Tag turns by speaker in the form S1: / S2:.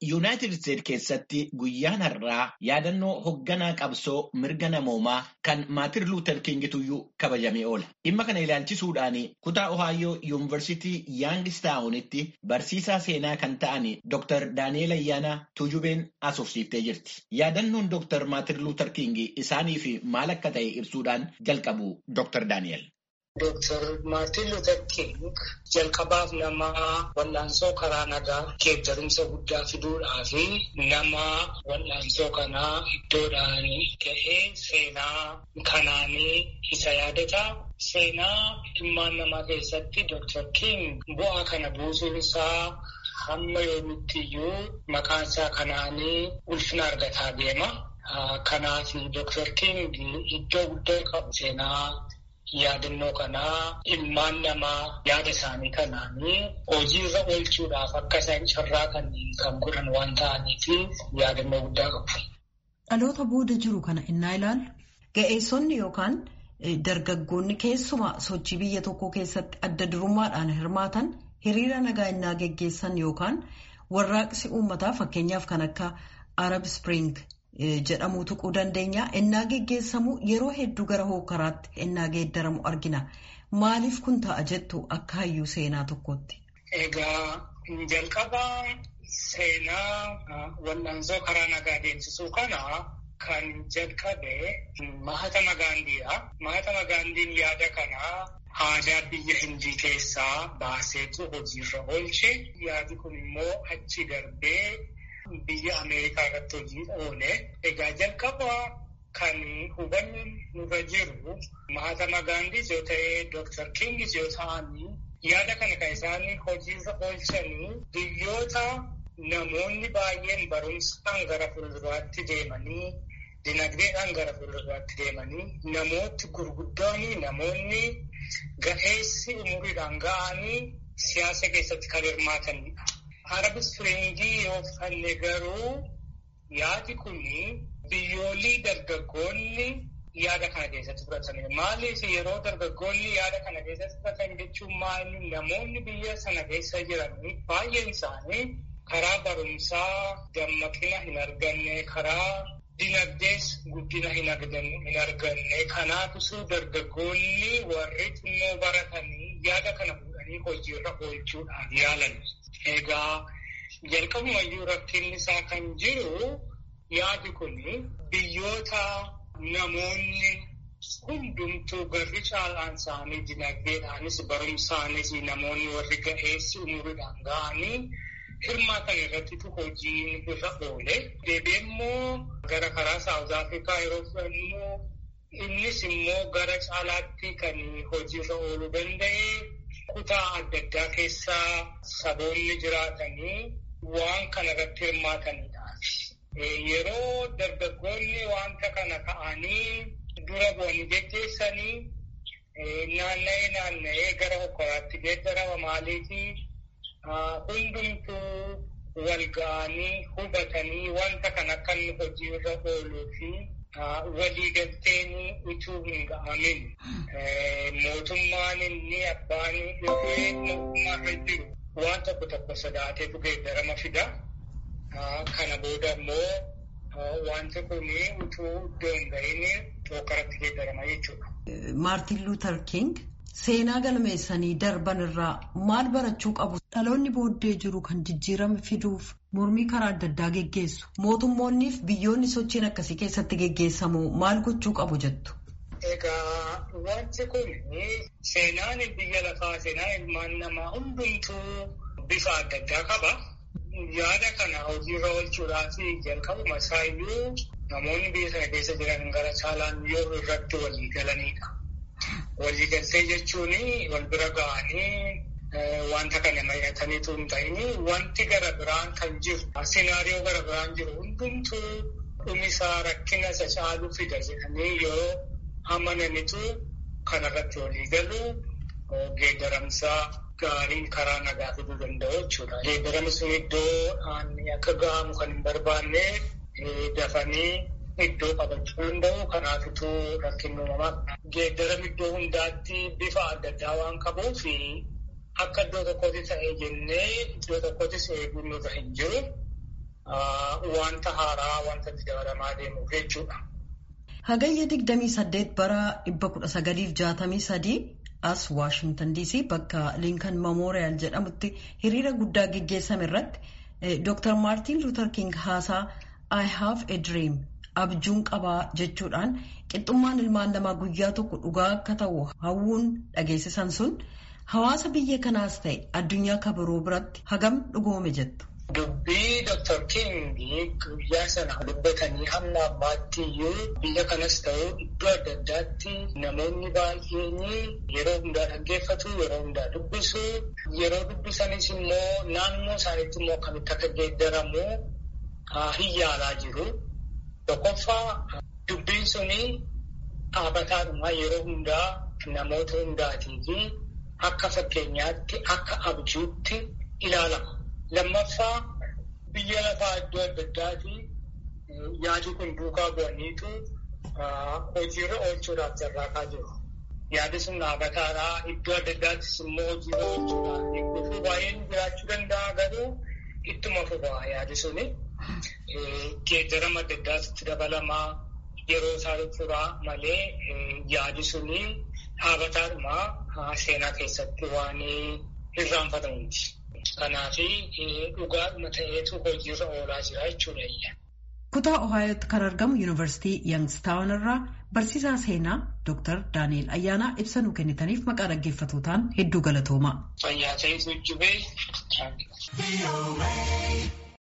S1: Yuunaayitid Isteetsi keessatti guyyaan har'aa yaadannoo hoogganaa qabsoo mirga namoomaa kan Maartin Luuter Kingituyyuu kabajamee oola. Dhimma kana ilaalchisuudhaan kutaa Ohaayoo Yuunivarsiitii Yaangistaawunitti barsiisaa seenaa kan ta'an Dr. Daani'eel Ayyaanaa Tuujubeen asoofsiiftee jirti. Yaadannoon Dr. Maartin Luuter King isaaniif maal akka ta'e ibsuudhaan jalqabu Dr. Daani'eel.
S2: Dr. Maartin Luuter King jalqabaaf nama wal'aansoo karaa nagaa geeddarimsa guddaa fiduudhaa fi nama wal'aansoo kanaa iddoodhaan ga'ee seenaa kanaanii isa yaadata. Seenaa ilmaan namaa keessatti Dr. King bu'aa kana buusuun isaa hamma yoomittiyyuu maqaan isaa kanaanii ulfina argataa deema. Kanaaf Dr. King iddoo guddaa qabu seenaa yaadannoo kanaa ilmaan namaa yaada isaanii kanaanii hojiirra oolchuudhaaf akka isaan carraaqan kan godhan waan ta'aniif yaadannoo guddaa qabu.
S3: Dhaloota booda jiru kana innaa ilaallu ga'eessonni yookaan dargaggoonni keessumaa sochii biyya tokko keessatti adda durummaadhaan hirmaatan hiriira nagaa innaa geggeessan yookaan warraaqsi uummataa fakkeenyaaf kan akka Arab Spring jedhamu tuquu dandeenya. Innaa geggeessamu yeroo hedduu gara hokkaraatti innaa geeddaramu argina. Maaliif kun ta'a jettu akka hayyuu seenaa tokkotti?
S2: Egaa jalqabaa seenaa wal'aansoo karaa nagaa deemsisuu kana kan jalqabe Mahatma Gaandhiidha. Mahatma Gaandhiin yaada kanaa aadaa biyya Hindii keessaa baaseetu hojiirra oolche. Yaadi kun immoo achi darbee biyya Ameerikaa irratti hojiirra oole. Egaa jalqaba kan hubannu nurra jiru Mahatma Gaandhis yoo ta'e Dr. Kingis yoo ta'anii yaada kana kan isaan hojiirra oolchanii biyyoota namoonni baay'een barumsaan gara fuulduraatti deemanii dinagdeedhaan gara fuulduraatti deemanii namooti gurguddoonni namoonni ga'eessi umuriidhaan ga'anii siyaasa keessatti kan hirmaatanidha. Arab Springii yoo fanne garuu yaadi kun biyyoolii dargaggoonni yaada kana keessatti fudhatan. Maaliif yeroo dargaggoonni yaada kana keessatti fudhatan jechuun maali? Namoonni biyya sana keessa jiran baay'een isaanii karaa barumsaa dammaqina hin arganne, karaa dinagdees guddina hin arganne. Kanaafisuu dargaggoonni warri xinnoo baratanii yaada kana fuudhanii hojiirra oolchuudhaaf yaalan. Egaa jalqabumayyuu rakkinni isaa kan jiru yaadi kun biyyoota namoonni hundumtuu garri caalaan isaanii dinagdeedhaanis barumsaanis namoonni warri ga'eessi umuriidhaan ga'anii hirmaatan irrattitu hojiin irra oole. Deebi'ee immoo gara karaa Saawuz Afrikaa yeroo fudhannu innis immoo gara caalaatti kan hojiirra ooluu danda'e. Kutaa adda addaa keessaa saboonni jiraatanii waan kana irratti hirmaatanidha. Yeroo dargaggoonni wanta kana ka'anii dura bu'anii geggeessanii naanna'ee gara hokkoraatti geeddarama maaliifi hundumtuu wal ga'anii hubatanii wanta kana akka inni hojiirra ooluu fi waliigalteen utuu hin ga'amin mootummaan inni abbaan dhufee mootummaarra jiru waan tokko sodaateetu geeddarama fida. Kana booda immoo wanti kun utuu iddoo hin ga'iin hokkoratti geeddarama jechuudha.
S3: Maartin Luuter King seenaa galmeessanii darban irraa maal barachuu qabu? Dhaloonni booddee jiru kan jijjiirama fiduuf mormii karaa adda addaa geggeessu. Mootummoonniif biyyoonni sochiin akkasii keessatti geggeessamu maal gochuu qabu jettu?
S2: Egaa wanti kun seenaan biyya lafaa seenaan ilmaan namaa hundumtuu bifa adda addaa qaba. Yaada kana hojiirra oolchuudhaaf jalqabuma isaayyuu namoonni biyya sana keessa jiran gara caalaan yoo irratti walii galanidha. Waliigaltee jechuun wal bira ga'anii wanta kana mari'ataniitu hin ta'in wanti gara biraan kan jiru sinaariyoo gara biraan jiru hundumtuu dhumisaa rakkina isa caalu fida jedhanii yoo amananitu kanarratti walii galu geeddaramsaa gaariin karaa nagaa fiduu danda'u jechuudha. Geeddaramni sun iddoodhaan akka ga'amu kan hin barbaanne dafanii iddoo qabachuu danda'u. Kanaafituu rakkinni uumamaa geeddaramni iddoo hundaatti bifa adda addaa waan qabuuf akka iddoo tokkotti ta'ee jennee iddoo tokkottis eeguun nurra hin jiru. wanta haaraa wanta dabalamaa deemuuf jechuudha.
S3: Hagayya 28 bara 1963 as Waashingtan DC bakka Lincoln Memorial jedhamutti hiriira guddaa geggeessame irratti Dr. Martin Luther King haasaa I have a dream abjuun qabaa jechuudhaan qixxummaan ilmaan namaa guyyaa tokko dhugaa akka ta'u hawwuun dhageessisan sun hawaasa biyya kanaas ta'e addunyaa kabiroo biratti hagam dhugoome jettu.
S2: Dubbii Dr. King guyyaa sana dubbatanii hamma ammaatti iyyuu biyya kanas ta'u iddoo adda addaatti namoonni baay'een yeroo hundaa dhaggeeffatu, yeroo hundaa dubbisu, yeroo dubbisanis immoo naannoo isaaniitti immoo akkamitti akka geeddaramu hin yaalaa jiru. Tokkoffaa dubbiin suni dhaabataadhuma yeroo hundaa namoota hundaatii fi akka fakkeenyaatti akka abjuutti ilaalama. Lammaffaa biyya lafaa iddoo adda addaati yaadi kun duukaa bu'aniitu hojiirra oolchuudhaaf carraaqaa jiru. Yaadi sun dhaabataadhaa iddoo adda addaattis immoo hojiirra oolchuudhaaf eeguufii baay'een jiraachuu danda'a garuu ittuma fufaa yaadi suni. Geeddarama adda addaatti dabalamaa yeroo isaa furaa malee yaadi suni dhaabataadhuma seenaa keessatti waan irraanfatamu miti. Kanaaf dhugaadhuma ta'eetu hojiirra oolaa jira jechuudha.
S3: Kutaa Ohaayotti kan argamu Yuunivarsiitii Youngstown irraa barsiisaa seenaa Dr. Daani'el Ayyaanaa ibsa nuu kennitaniif maqaa dhaggeeffatootaan hedduu galatoomaa.
S2: Fayyaa ta'eef hojjubee.